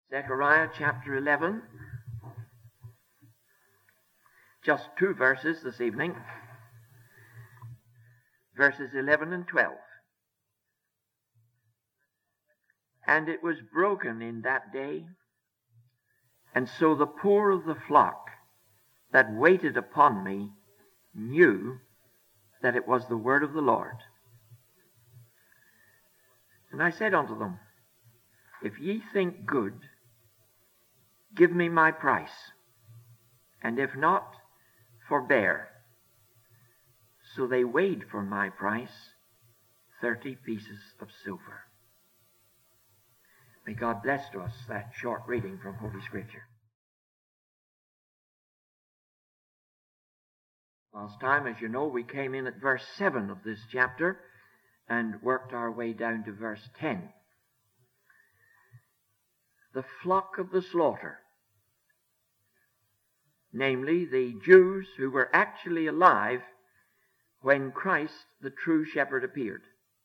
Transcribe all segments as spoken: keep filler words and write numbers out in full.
Zechariah chapter eleven. Just two verses this evening. Verses eleven and twelve. And it was broken in that day, and so the poor of the flock that waited upon me knew that it was the word of the Lord. And I said unto them, If ye think good, give me my price, and if not, forbear. So they weighed for my price thirty pieces of silver. May God bless to us that short reading from Holy Scripture. Last time, as you know, we came in at verse seven of this chapter and worked our way down to verse ten. The flock of the slaughter, namely the Jews who were actually alive when Christ, the true shepherd, appeared.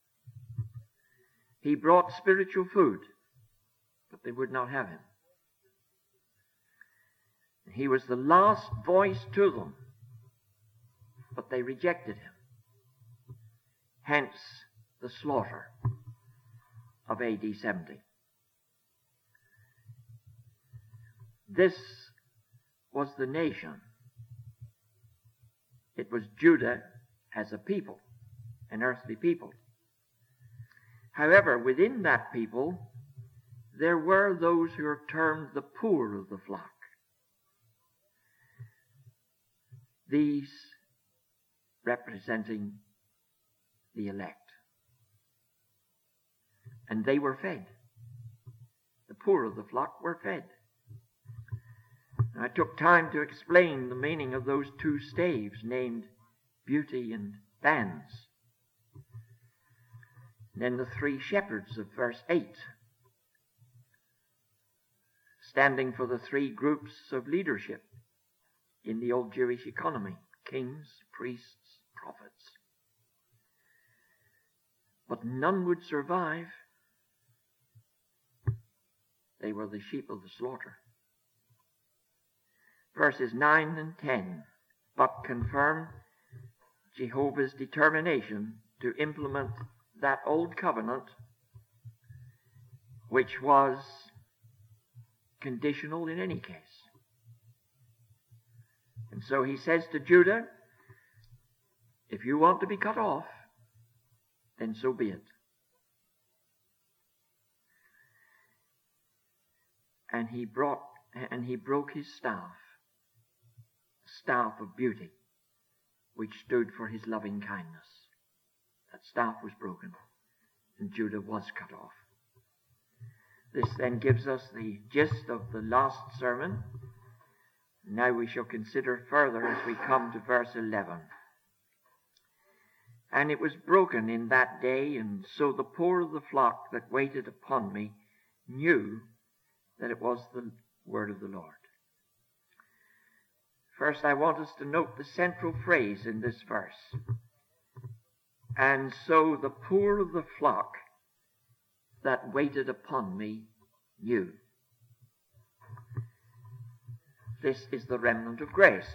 He brought spiritual food, but they would not have him. He was the last voice to them, but they rejected him. Hence the slaughter of A D seventy. This was the nation. It was Judah as a people, an earthly people. However, within that people, there were those who are termed the poor of the flock. These representing the elect. And they were fed. The poor of the flock were fed. I took time to explain the meaning of those two staves named beauty and bands. And then the three shepherds of verse eight, standing for the three groups of leadership in the old Jewish economy: kings, priests, prophets. But none would survive. They were the sheep of the slaughter. Verses nine and ten, but confirm Jehovah's determination to implement that old covenant, which was conditional in any case. And so he says to Judah, if you want to be cut off, then so be it. And he brought and he broke his staff, staff of beauty, which stood for his loving kindness. That staff was broken, and Judah was cut off. This then gives us the gist of the last sermon. Now we shall consider further as we come to verse eleven. And it was broken in that day, and so the poor of the flock that waited upon me knew that it was the word of the Lord. First, I want us to note the central phrase in this verse. And so the poor of the flock that waited upon me knew. This is the remnant of grace.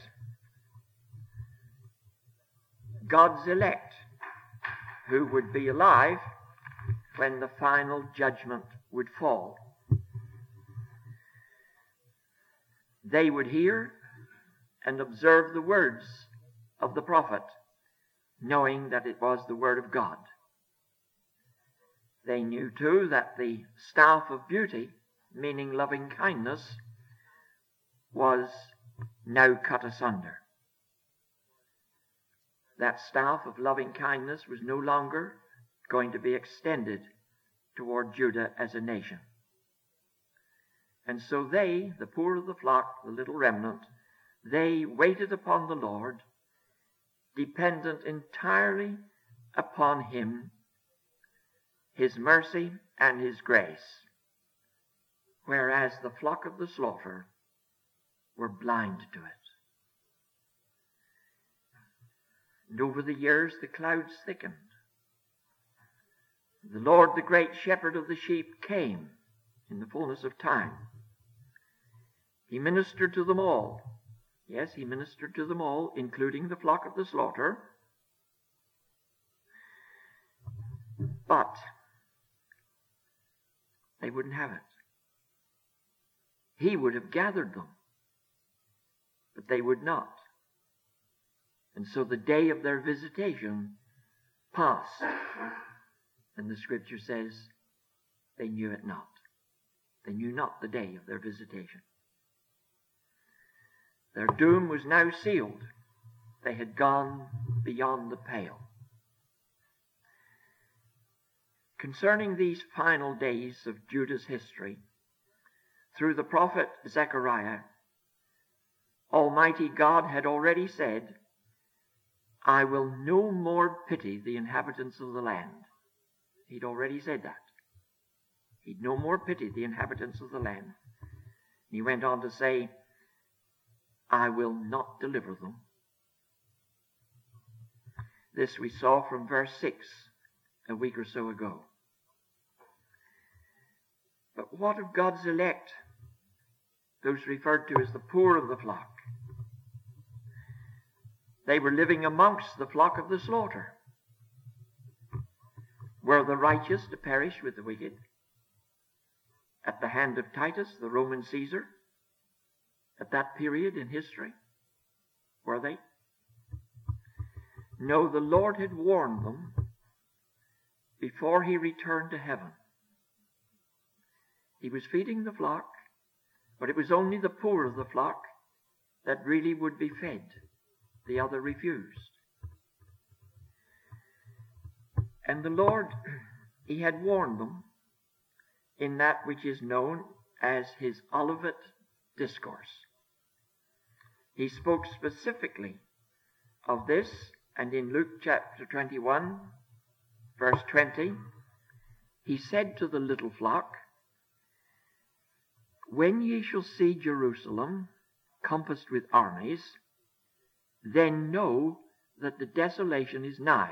God's elect, who would be alive when the final judgment would fall. They would hear and observe the words of the prophet, knowing that it was the word of God. They knew too that the staff of beauty, meaning loving kindness, was now cut asunder. That staff of loving kindness was no longer going to be extended toward Judah as a nation. And so they, the poor of the flock, the little remnant, they waited upon the Lord, dependent entirely upon him, his mercy and his grace, whereas the flock of the slaughter were blind to it. And over the years the clouds thickened. The Lord, the great shepherd of the sheep, came in the fullness of time He ministered to them all. Yes, he ministered to them all, including the flock of the slaughter. But they wouldn't have it. He would have gathered them, but they would not. And so the day of their visitation passed. And the scripture says they knew it not. They knew not the day of their visitation. Their doom was now sealed. They had gone beyond the pale. Concerning these final days of Judah's history, through the prophet Zechariah, Almighty God had already said, I will no more pity the inhabitants of the land. He'd already said that. He'd no more pity the inhabitants of the land. He went on to say, I will not deliver them. This we saw from verse six a week or so ago. But what of God's elect, those referred to as the poor of the flock? They were living amongst the flock of the slaughter. Were the righteous to perish with the wicked? At the hand of Titus, the Roman Caesar, at that period in history? Were they? No, the Lord had warned them before he returned to heaven. He was feeding the flock, but it was only the poor of the flock that really would be fed. The other refused. And the Lord, he had warned them in that which is known as his Olivet Discourse. He spoke specifically of this, and in Luke chapter twenty-one, verse twenty, he said to the little flock, when ye shall see Jerusalem compassed with armies, then know that the desolation is nigh.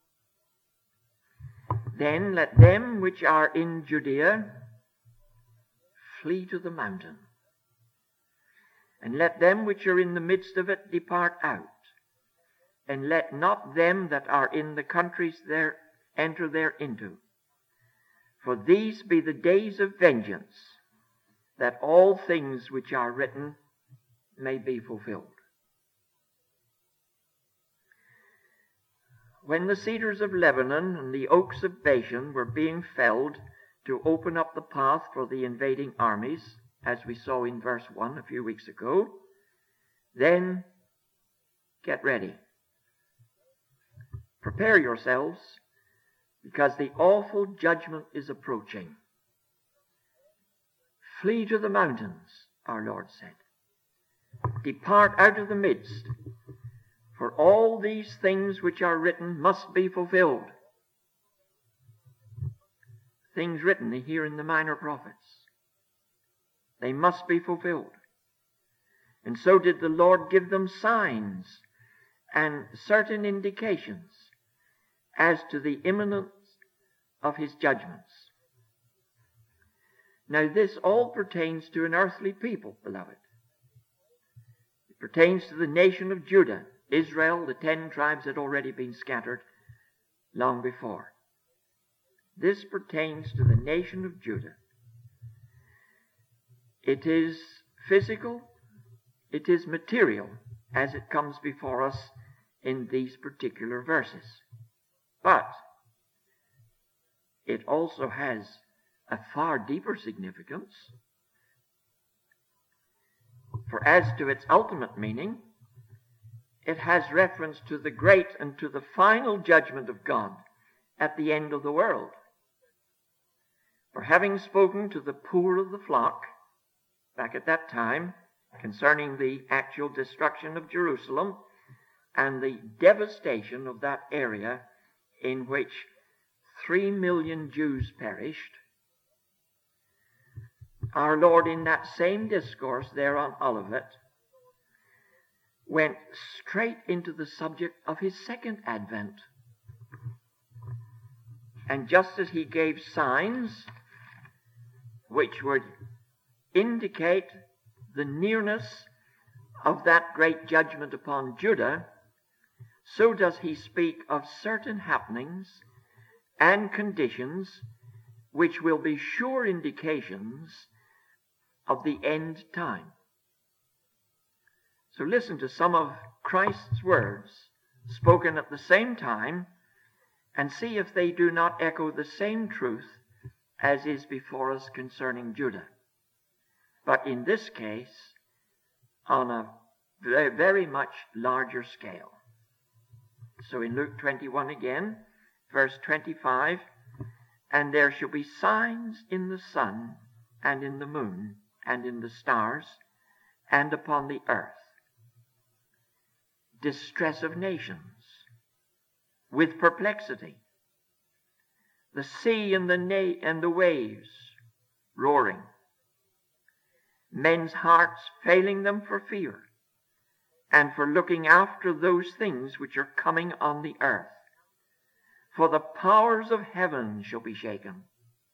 Then let them which are in Judea flee to the mountain, and let them which are in the midst of it depart out, and let not them that are in the countries there enter thereinto. For these be the days of vengeance, that all things which are written may be fulfilled. When the cedars of Lebanon and the oaks of Bashan were being felled to open up the path for the invading armies, as we saw in verse one a few weeks ago, then get ready. Prepare yourselves, because the awful judgment is approaching. Flee to the mountains, our Lord said. Depart out of the midst, for all these things which are written must be fulfilled. Things written here in the minor prophets. They must be fulfilled. And so did the Lord give them signs and certain indications as to the imminence of his judgments. Now this all pertains to an earthly people, beloved. It pertains to the nation of Judah. Israel, the ten tribes had already been scattered long before. This pertains to the nation of Judah. It is physical, it is material, as it comes before us in these particular verses. But it also has a far deeper significance. For as to its ultimate meaning, it has reference to the great and to the final judgment of God at the end of the world. For having spoken to the poor of the flock, back at that time, concerning the actual destruction of Jerusalem and the devastation of that area in which three million Jews perished, our Lord in that same discourse there on Olivet went straight into the subject of his second advent. And just as he gave signs which would indicate the nearness of that great judgment upon Judah, so does he speak of certain happenings and conditions which will be sure indications of the end time. So listen to some of Christ's words spoken at the same time and see if they do not echo the same truth as is before us concerning Judah. But in this case, on a very, very much larger scale. So in Luke twenty-one again, verse twenty-five, and there shall be signs in the sun, and in the moon, and in the stars, and upon the earth. Distress of nations, with perplexity. The sea and the, na- and the waves roaring. Men's hearts failing them for fear, and for looking after those things which are coming on the earth. For the powers of heaven shall be shaken.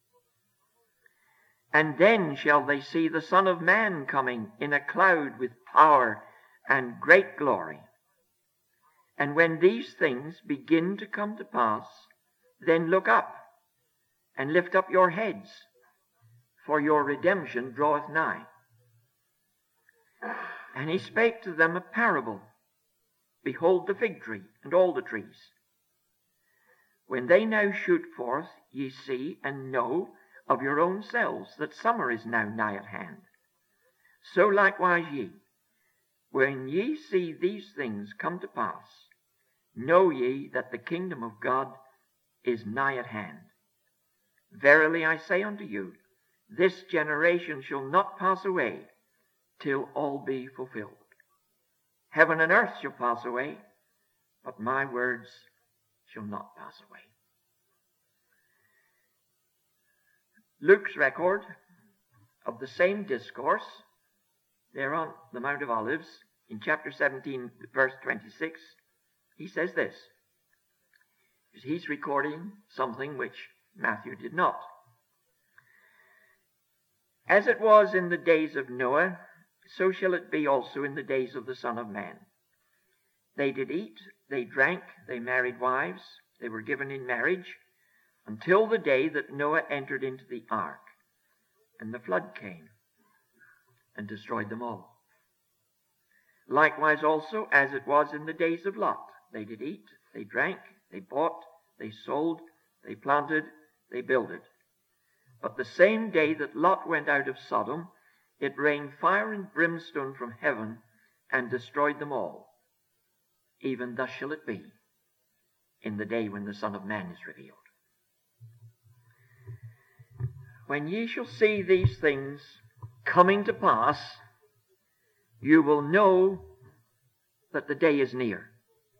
And then shall they see the Son of Man coming in a cloud with power and great glory. And when these things begin to come to pass, then look up and lift up your heads, for your redemption draweth nigh. And he spake to them a parable. Behold the fig tree and all the trees. When they now shoot forth, ye see and know of your own selves that summer is now nigh at hand. So likewise ye, when ye see these things come to pass, know ye that the kingdom of God is nigh at hand. Verily I say unto you, this generation shall not pass away till all be fulfilled. Heaven and earth shall pass away, but my words shall not pass away. Luke's record of the same discourse, there on the Mount of Olives, in chapter seventeen, verse twenty-six, he says this. He's recording something which Matthew did not. As it was in the days of Noah, so shall it be also in the days of the Son of Man. They did eat, they drank, they married wives, they were given in marriage, until the day that Noah entered into the ark, and the flood came and destroyed them all. Likewise also, as it was in the days of Lot, they did eat, they drank, they bought, they sold, they planted, they builded. But the same day that Lot went out of Sodom, it rained fire and brimstone from heaven and destroyed them all. Even thus shall it be in the day when the Son of Man is revealed. When ye shall see these things coming to pass, you will know that the day is near.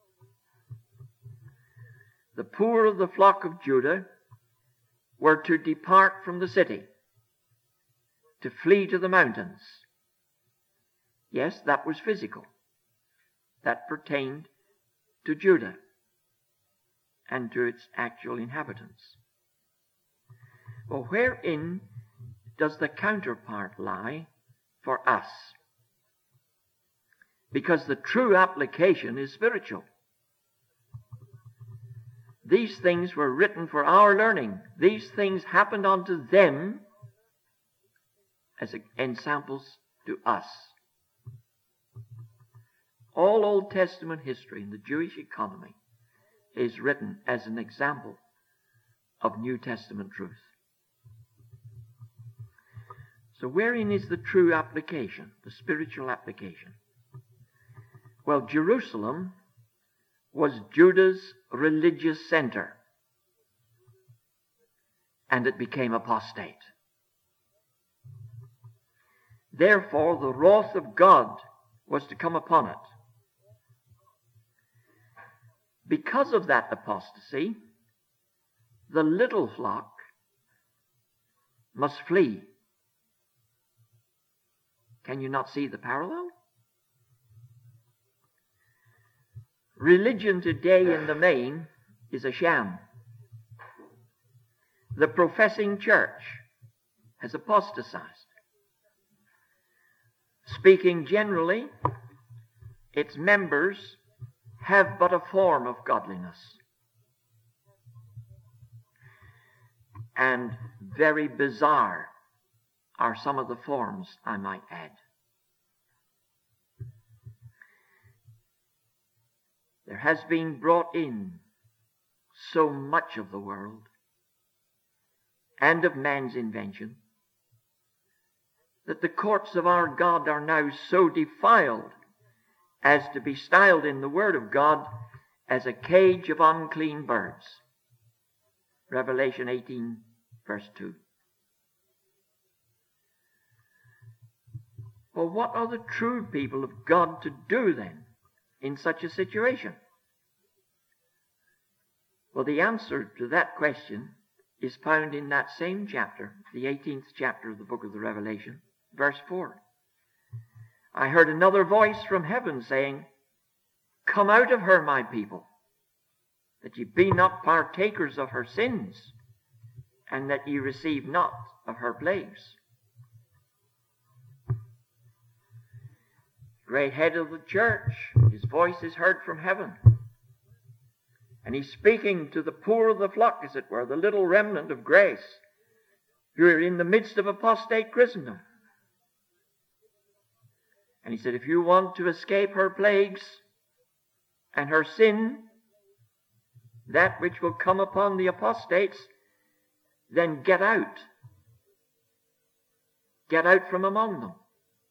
The poor of the flock of Judah were to depart from the city, to flee to the mountains. Yes, that was physical. That pertained to Judah and to its actual inhabitants. Well, wherein does the counterpart lie for us? Because the true application is spiritual. These things were written for our learning. These things happened unto them as ensamples to us. All Old Testament history in the Jewish economy is written as an example of New Testament truth. So wherein is the true application, the spiritual application? Well, Jerusalem was Judah's religious center, and it became apostate. Therefore, the wrath of God was to come upon it. Because of that apostasy, the little flock must flee. Can you not see the parallel? Religion today in the main is a sham. The professing church has apostatized. speaking generally, its members have but a form of godliness. And very bizarre are some of the forms, I might add. There has been brought in so much of the world and of man's invention that the courts of our God are now so defiled as to be styled in the Word of God as a cage of unclean birds. Revelation eighteen, verse two. Well, what are the true people of God to do then in such a situation? Well, the answer to that question is found in that same chapter, the eighteenth chapter of the book of the Revelation, verse four. I heard another voice from heaven saying, Come out of her, my people, that ye be not partakers of her sins, and that ye receive not of her plagues. Great head of the church, his voice is heard from heaven. And he's speaking to the poor of the flock, as it were, the little remnant of grace, who are in the midst of apostate Christendom. And he said, if you want to escape her plagues and her sin, that which will come upon the apostates, then get out. Get out from among them.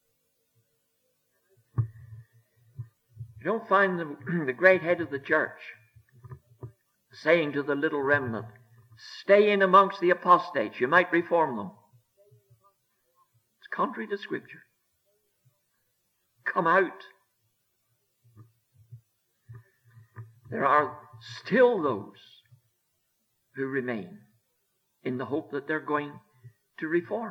You don't find the, the great head of the church saying to the little remnant, stay in amongst the apostates, you might reform them. It's contrary to Scripture. Come out. There are still those who remain in the hope that they're going to reform.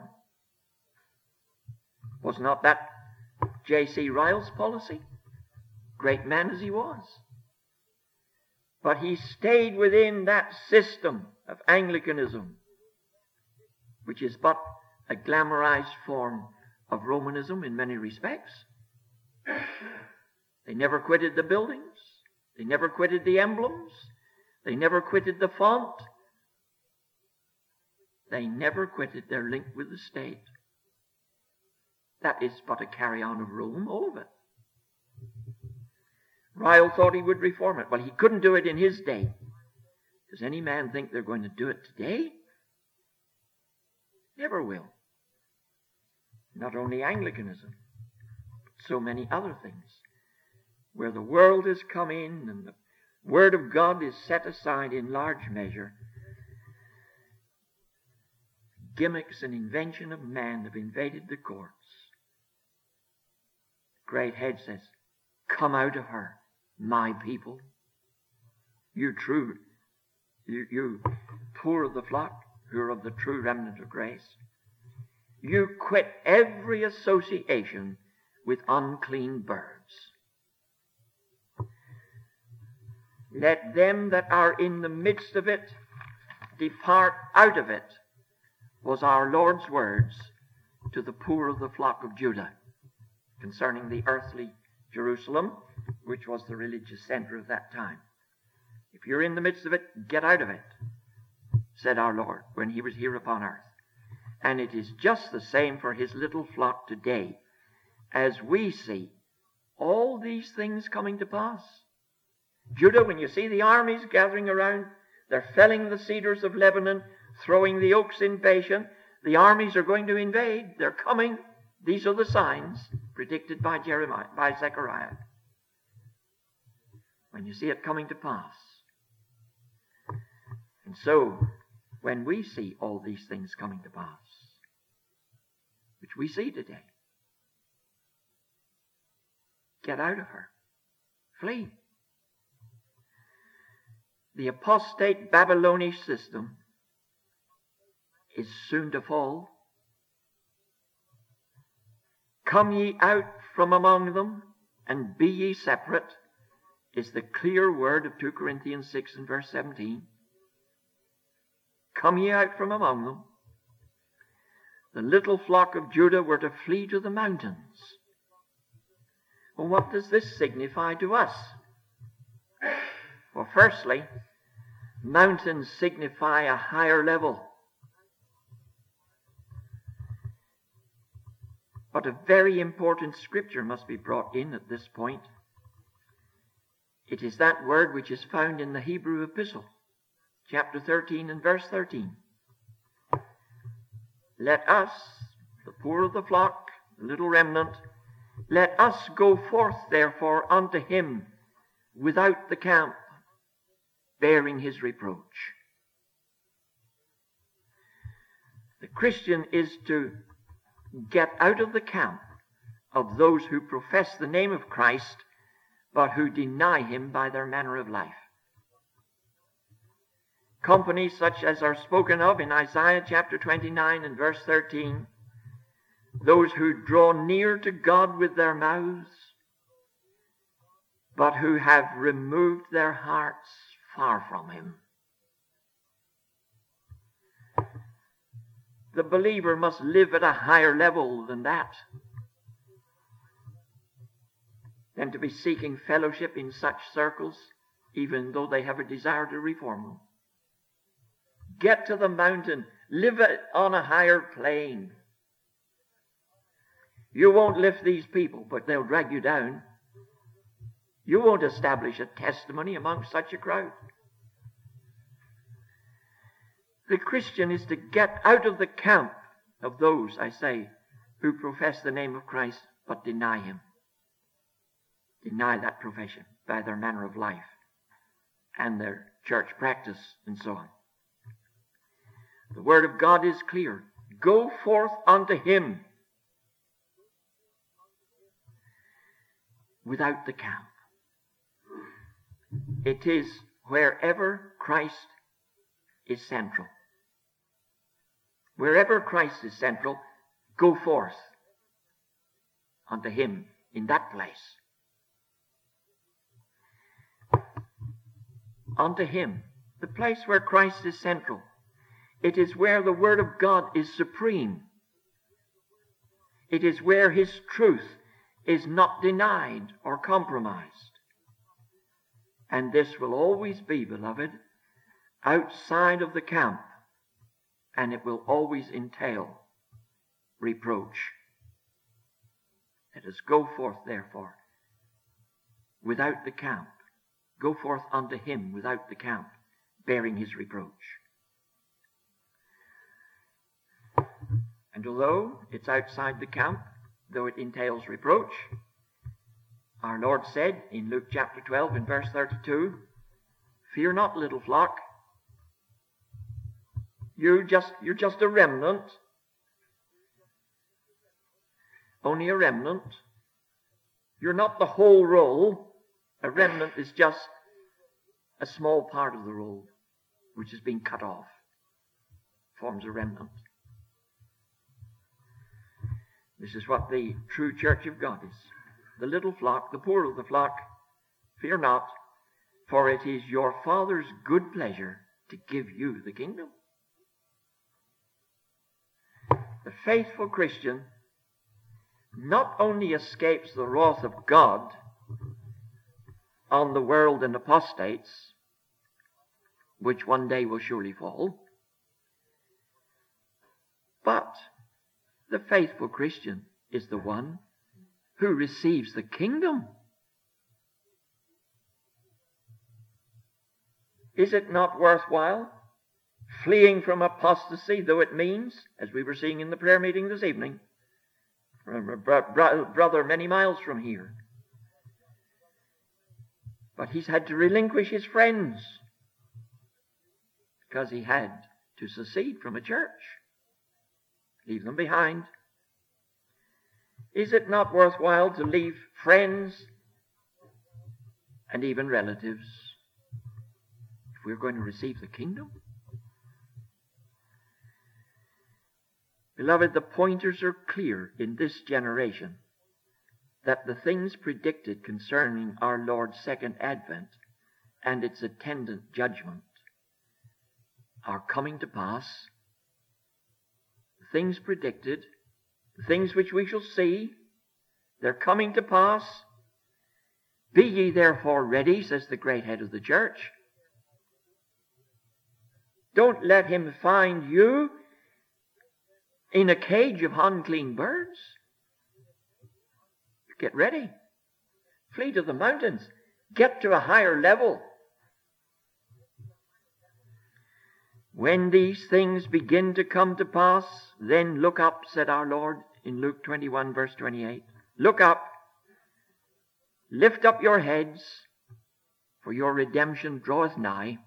Was not that J C Ryle's policy? Great man as he was. But he stayed within that system of Anglicanism, which is but a glamorized form of Romanism in many respects. They never quitted the buildings. They never quitted the emblems. They never quitted the font. They never quitted their link with the state. That is but a carry-on of Rome, all of it. Ryle thought he would reform it. Well, he couldn't do it in his day. Does any man think they're going to do it today? Never will. Not only Anglicanism, but so many other things, where the world has come in and the Word of God is set aside in large measure. Gimmicks and invention of man have invaded the courts. Great head says, come out of her, my people. You true, you, you poor of the flock, who are of the true remnant of grace. You quit every association with unclean birds. Let them that are in the midst of it depart out of it, was our Lord's words to the poor of the flock of Judah concerning the earthly Jerusalem, which was the religious center of that time. If you're in the midst of it, get out of it, said our Lord when he was here upon earth. And it is just the same for his little flock today, as we see all these things coming to pass. Judah, when you see the armies gathering around, they're felling the cedars of Lebanon, throwing the oaks in Bashan. The armies are going to invade. They're coming. These are the signs predicted by Jeremiah, by Zechariah. When you see it coming to pass. And so, when we see all these things coming to pass, which we see today, get out of her. Flee. The apostate Babylonish system is soon to fall. Come ye out from among them, and be ye separate, is the clear word of two Corinthians six and verse seventeen. Come ye out from among them. The little flock of Judah were to flee to the mountains. Well, what does this signify to us? Well, firstly, mountains signify a higher level. But a very important scripture must be brought in at this point. It is that word which is found in the Hebrew epistle, chapter thirteen and verse thirteen. Let us, the poor of the flock, the little remnant, let us go forth therefore unto him without the camp, bearing his reproach. The Christian is to get out of the camp of those who profess the name of Christ, but who deny him by their manner of life. Companies such as are spoken of in Isaiah chapter twenty-nine and verse thirteen, those who draw near to God with their mouths, but who have removed their hearts far from him. The believer must live at a higher level than that, than to be seeking fellowship in such circles, even though they have a desire to reform them. Get to the mountain. Live on a higher plane. You won't lift these people, but they'll drag you down. You won't establish a testimony among such a crowd. The Christian is to get out of the camp of those, I say, who profess the name of Christ, but deny him. Deny that profession by their manner of life and their church practice and so on. The word of God is clear. Go forth unto him without the camp. It is wherever Christ is central. Wherever Christ is central, go forth unto him in that place. Unto him, the place where Christ is central. It is where the Word of God is supreme. It is where his truth is not denied or compromised. And this will always be, beloved, outside of the camp, and it will always entail reproach. Let us go forth, therefore, without the camp. Go forth unto him without the camp, bearing his reproach. And although it's outside the camp, though it entails reproach, our Lord said in Luke chapter twelve and verse thirty-two, fear not, little flock. You just, you're just a remnant. Only a remnant. You're not the whole roll. A remnant is just a small part of the roll which has been cut off. Forms a remnant. This is what the true church of God is. The little flock, the poor of the flock, fear not, for it is your Father's good pleasure to give you the kingdom. The faithful Christian not only escapes the wrath of God on the world and apostates, which one day will surely fall, but the faithful Christian is the one who receives the kingdom. Is it not worthwhile fleeing from apostasy, though it means, as we were seeing in the prayer meeting this evening, from a bro- bro- brother many miles from here? But he's had to relinquish his friends because he had to secede from a church. Leave them behind. Is it not worthwhile to leave friends and even relatives if we're going to receive the kingdom? Beloved, the pointers are clear in this generation that the things predicted concerning our Lord's second advent and its attendant judgment are coming to pass. The things predicted, the things which we shall see, they're coming to pass. Be ye therefore ready, says the great head of the church. Don't let him find you in a cage of unclean birds. Get ready. Flee to the mountains. Get to a higher level. When these things begin to come to pass, then look up, said our Lord in Luke twenty-one, verse twenty-eight. Look up. Lift up your heads, for your redemption draweth nigh.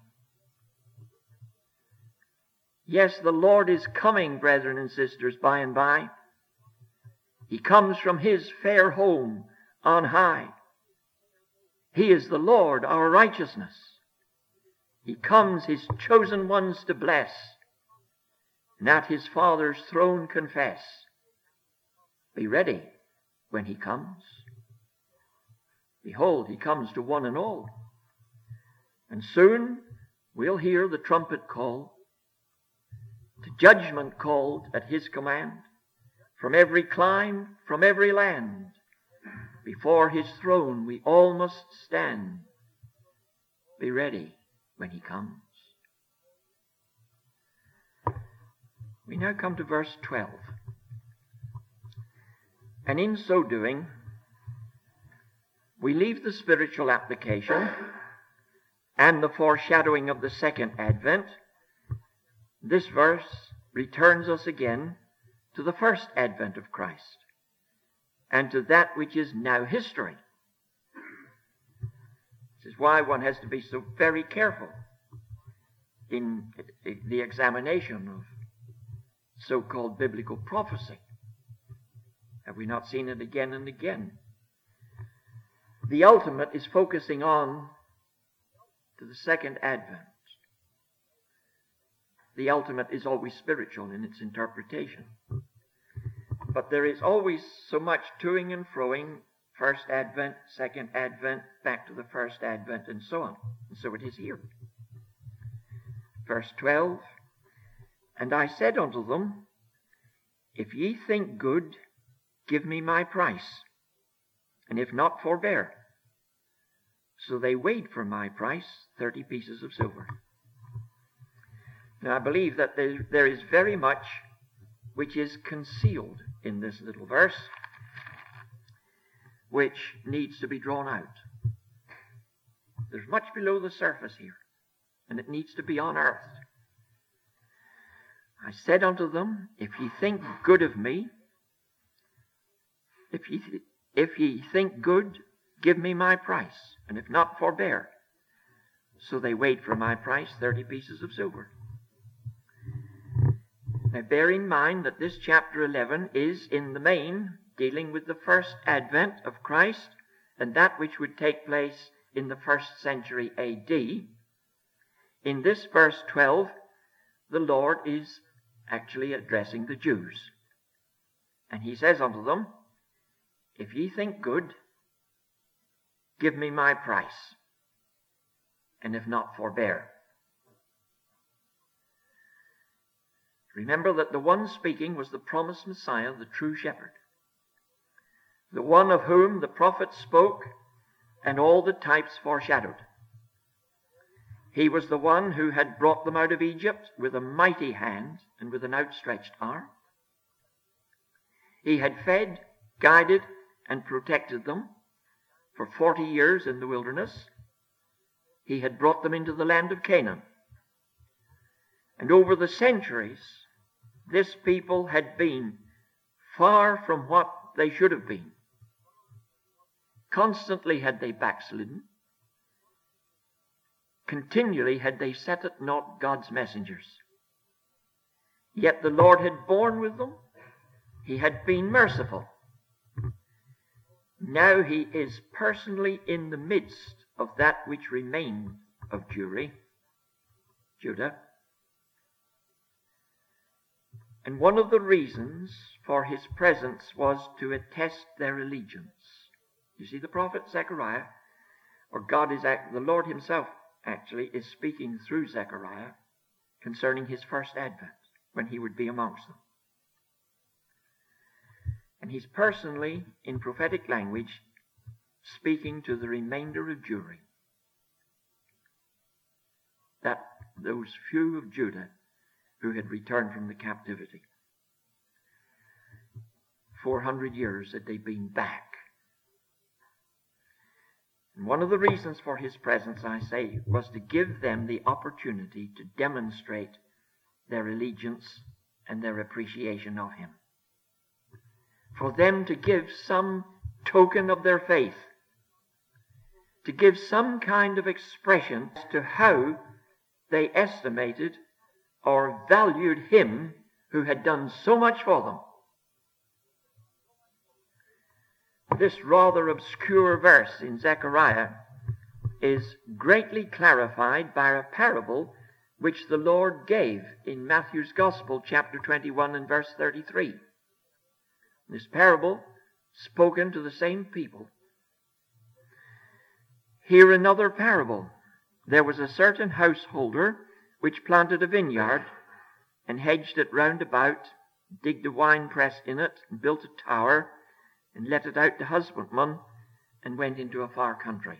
Yes, the Lord is coming, brethren and sisters, by and by. He comes from his fair home on high. He is the Lord, our righteousness. He comes his chosen ones to bless, and at his Father's throne confess. Be ready when he comes. Behold, he comes to one and all. And soon we'll hear the trumpet call, to judgment called at his command, from every clime, from every land. Before his throne we all must stand. Be ready when he comes. We now come to verse twelve. And in so doing, we leave the spiritual application and the foreshadowing of the second advent. This verse returns us again to the first advent of Christ and to that which is now history. This is why one has to be so very careful in the examination of so-called biblical prophecy. Have we not seen it again and again? The ultimate is focusing on to the second advent. The ultimate is always spiritual in its interpretation. But there is always so much toing and froing, first advent, second advent, back to the first advent, and so on. And so it is here. Verse twelve, And I said unto them, If ye think good, give me my price, and if not, forbear. So they weighed for my price thirty pieces of silver. Now I believe that there, there is very much which is concealed in this little verse, which needs to be drawn out. There's much below the surface here, and it needs to be unearthed. I said unto them, If ye think good of me, if ye, th- if ye think good, give me my price, and if not, forbear. So they weighed for my price thirty pieces of silver. Now bear in mind that this chapter eleven is in the main dealing with the first advent of Christ and that which would take place in the first century A D. In this verse twelve, the Lord is actually addressing the Jews. And he says unto them, If ye think good, give me my price, and if not, forbear. Remember that the one speaking was the promised Messiah, the true shepherd, the one of whom the prophets spoke and all the types foreshadowed. He was the one who had brought them out of Egypt with a mighty hand and with an outstretched arm. He had fed, guided, and protected them for forty years in the wilderness. He had brought them into the land of Canaan. And over the centuries, this people had been far from what they should have been. Constantly had they backslidden. Continually had they set at naught God's messengers. Yet the Lord had borne with them. He had been merciful. Now he is personally in the midst of that which remained of Jewry, Judah. And one of the reasons for his presence was to attest their allegiance. You see, the prophet Zechariah, or God is, the Lord himself actually is speaking through Zechariah concerning his first advent, when he would be amongst them. And he's personally, in prophetic language, speaking to the remainder of Jewry, that those few of Judah who had returned from the captivity. Four hundred years had they been back. And one of the reasons for his presence, I say, was to give them the opportunity to demonstrate their allegiance and their appreciation of him. For them to give some token of their faith, to give some kind of expression as to how they estimated or valued him who had done so much for them. This rather obscure verse in Zechariah is greatly clarified by a parable which the Lord gave in Matthew's Gospel, chapter twenty-one and verse thirty-three. This parable, spoken to the same people. Here another parable. There was a certain householder which planted a vineyard and hedged it round about, digged a winepress in it, and built a tower, and let it out to husbandmen, and went into a far country.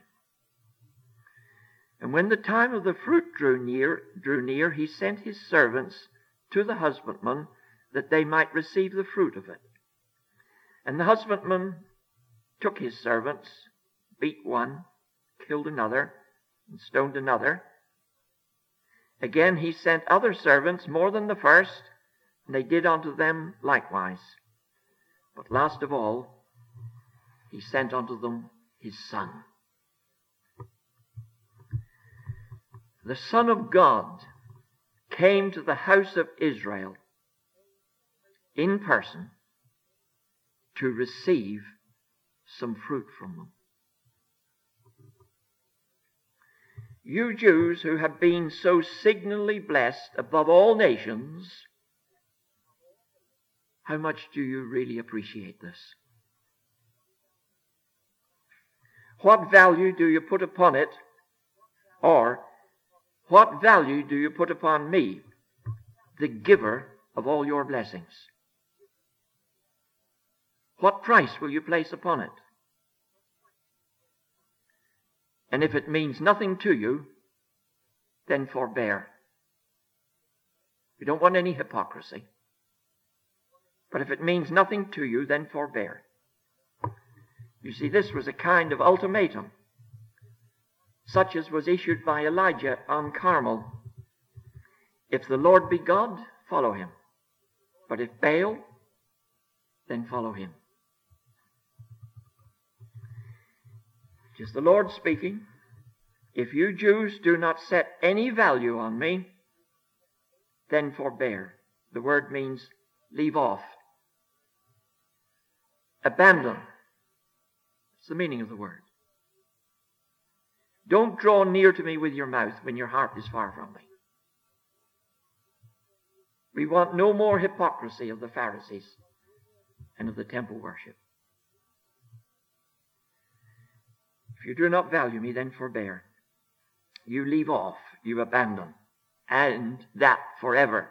And when the time of the fruit drew near, drew near, he sent his servants to the husbandmen that they might receive the fruit of it. And the husbandman took his servants, beat one, killed another, and stoned another. Again he sent other servants more than the first, and they did unto them likewise. But last of all, he sent unto them his Son. The Son of God came to the house of Israel in person to receive some fruit from them. You Jews who have been so signally blessed above all nations, how much do you really appreciate this? What value do you put upon it? Or what value do you put upon me, the giver of all your blessings? What price will you place upon it? And if it means nothing to you, then forbear. We don't want any hypocrisy. But if it means nothing to you, then forbear. You see, this was a kind of ultimatum, such as was issued by Elijah on Carmel. If the Lord be God, follow him. But if Baal, then follow him. It is the Lord speaking. If you Jews do not set any value on me, then forbear. The word means leave off. Abandon. That's the meaning of the word. Don't draw near to me with your mouth when your heart is far from me. We want no more hypocrisy of the Pharisees and of the temple worship. If you do not value me, then forbear. You leave off, you abandon, and that forever.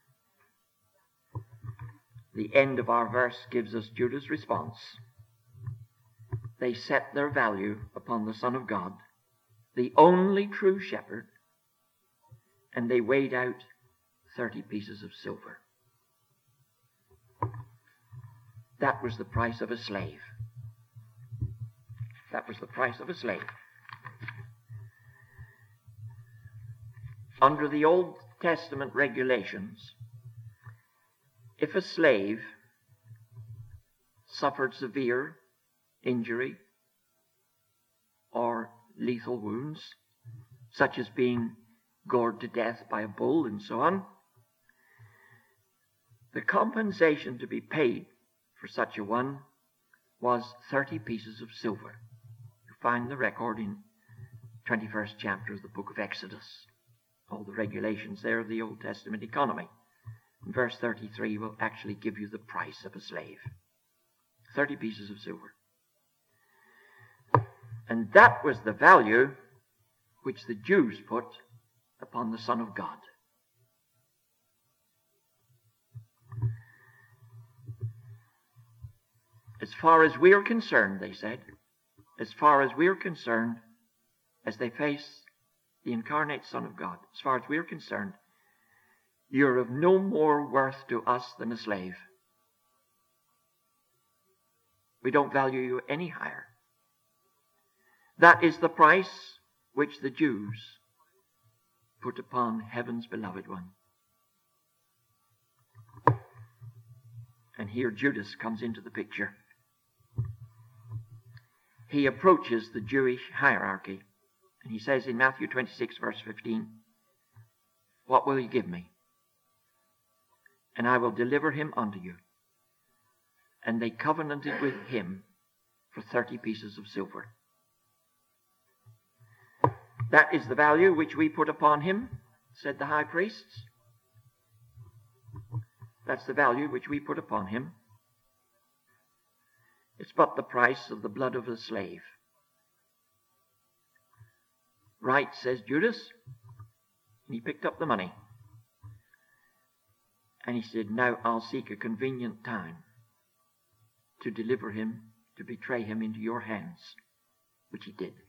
The end of our verse gives us Judah's response. They set their value upon the Son of God, the only true shepherd, and they weighed out thirty pieces of silver. That was the price of a slave. That was the price of a slave. Under the Old Testament regulations, if a slave suffered severe injury or lethal wounds, such as being gored to death by a bull and so on, the compensation to be paid for such a one was thirty pieces of silver. You find the record in twenty-first chapter of the book of Exodus. All the regulations there of the Old Testament economy. And verse thirty-three will actually give you the price of a slave. thirty pieces of silver. And that was the value which the Jews put upon the Son of God. As far as we are concerned, they said, as far as we're concerned, as they face the incarnate Son of God, as far as we're concerned, you're of no more worth to us than a slave. We don't value you any higher. That is the price which the Jews put upon heaven's beloved one. And here Judas comes into the picture. He approaches the Jewish hierarchy, and he says in Matthew twenty-six, verse fifteen, "What will you give me? And I will deliver him unto you." And they covenanted with him for thirty pieces of silver. "That is the value which we put upon him," said the high priests. That's the value which we put upon him. It's but the price of the blood of a slave. "Right," says Judas. And he picked up the money. And he said, "Now I'll seek a convenient time to deliver him, to betray him into your hands," which he did.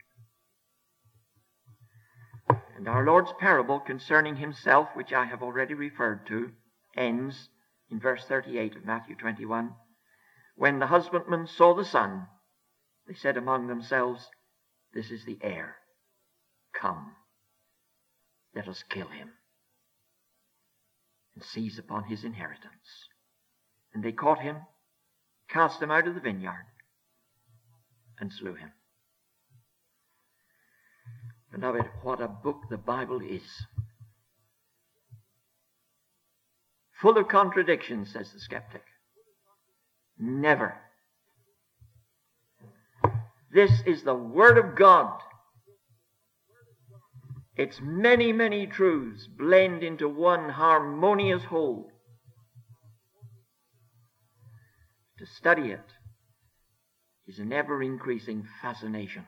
And our Lord's parable concerning himself, which I have already referred to, ends in verse thirty-eight of Matthew twenty-one. "When the husbandmen saw the son, they said among themselves, This is the heir. Come, let us kill him and seize upon his inheritance." And they caught him, cast him out of the vineyard, and slew him. Beloved, what a book the Bible is. Full of contradictions, says the skeptic. Never. This is the Word of God. Its many, many truths blend into one harmonious whole. To study it is an ever-increasing fascination.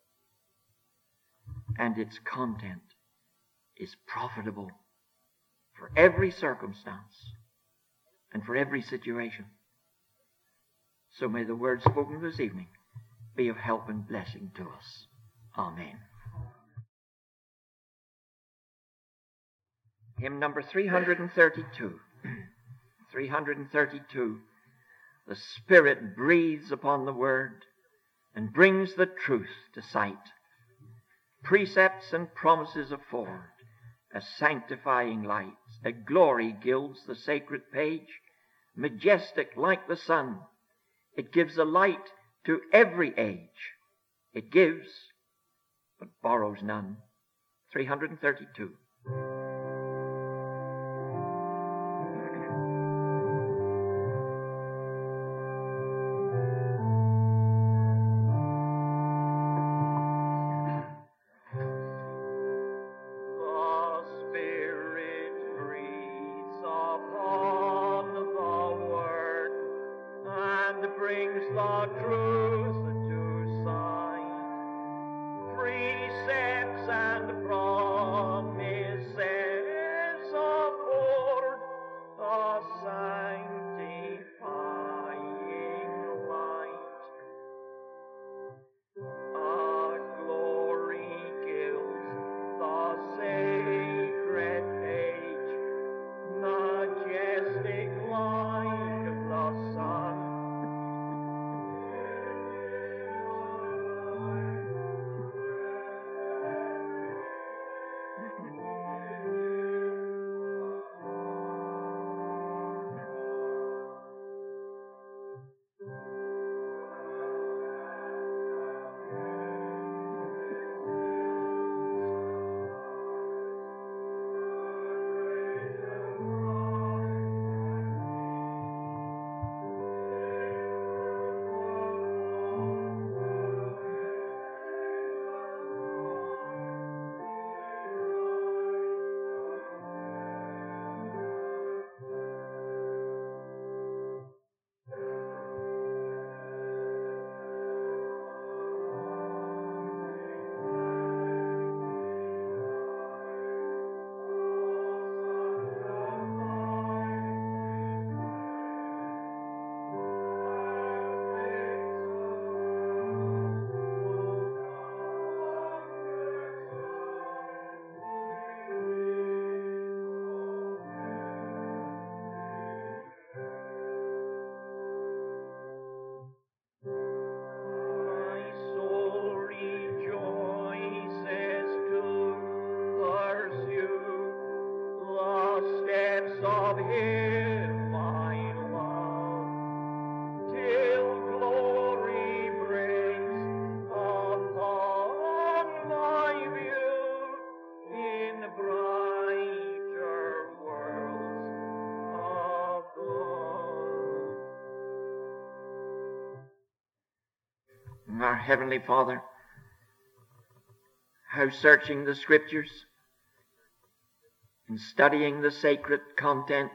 And its content is profitable for every circumstance and for every situation. So may the word spoken this evening be of help and blessing to us. Amen. Hymn number three hundred thirty-two. three hundred thirty-two. The Spirit breathes upon the Word and brings the truth to sight. Precepts and promises afford a sanctifying light. A glory gilds the sacred page, majestic like the sun. It gives a light to every age. It gives, but borrows none. three hundred thirty-two. Our Heavenly Father, how searching the Scriptures and studying the sacred content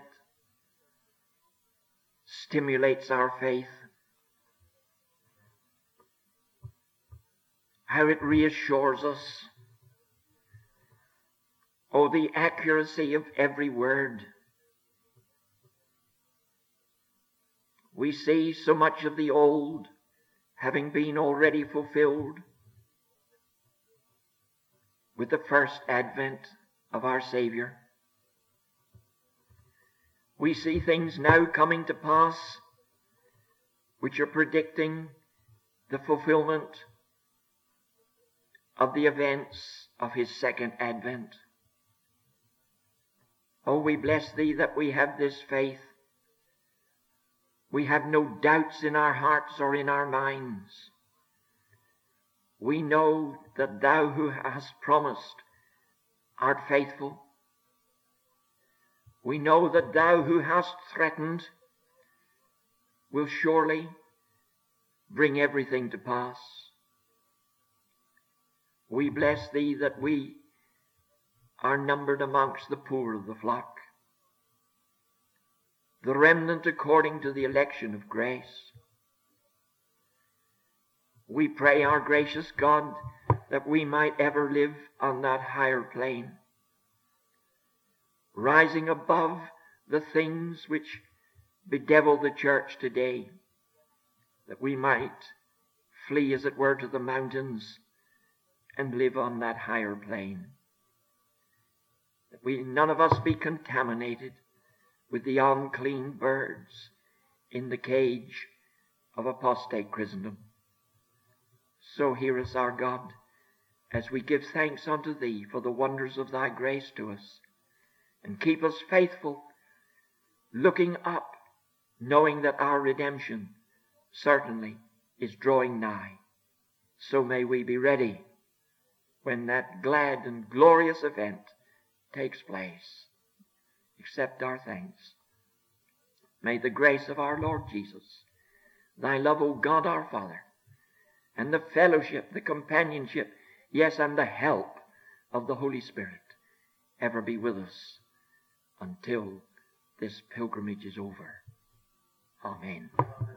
stimulates our faith. How it reassures us. Oh, the accuracy of every word. We see so much of the old having been already fulfilled with the first advent of our Savior. We see things now coming to pass which are predicting the fulfillment of the events of his second advent. Oh, we bless thee that we have this faith. We have no doubts in our hearts or in our minds. We know that thou who hast promised art faithful. We know that thou who hast threatened will surely bring everything to pass. We bless thee that we are numbered amongst the poor of the flock, the remnant according to the election of grace. We pray, our gracious God, that we might ever live on that higher plane, rising above the things which bedevil the church today, that we might flee, as it were, to the mountains and live on that higher plane. That we none of us be contaminated with the unclean birds in the cage of apostate Christendom. So hear us, our God, as we give thanks unto thee for the wonders of thy grace to us, and keep us faithful, looking up, knowing that our redemption certainly is drawing nigh. So may we be ready when that glad and glorious event takes place. Accept our thanks. May the grace of our Lord Jesus, thy love, O God our Father, and the fellowship, the companionship, yes, and the help of the Holy Spirit ever be with us until this pilgrimage is over. Amen.